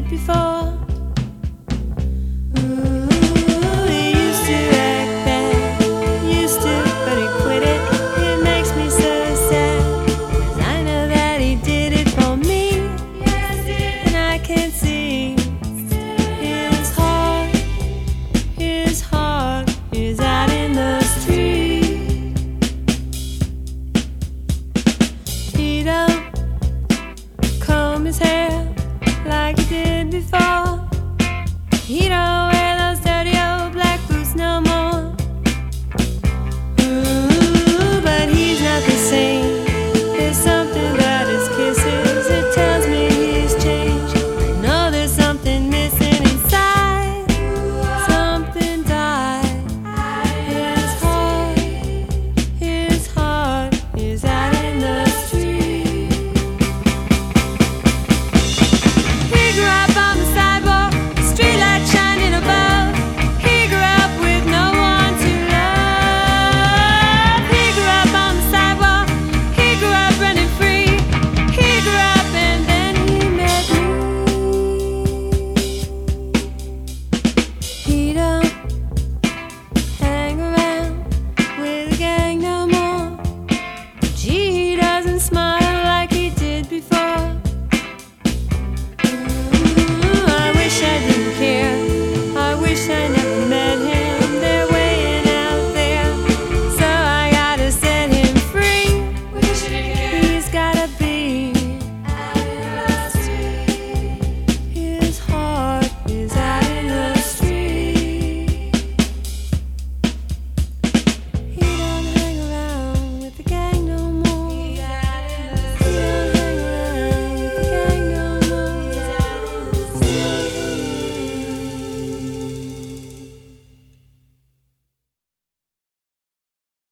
did before. Ooh, he used to act bad, used to, but he quit it. It makes me so sad, 'cause I know that he did it for me, and I can't see his heart is out in the street. He don't comb his hair like he did before. He don't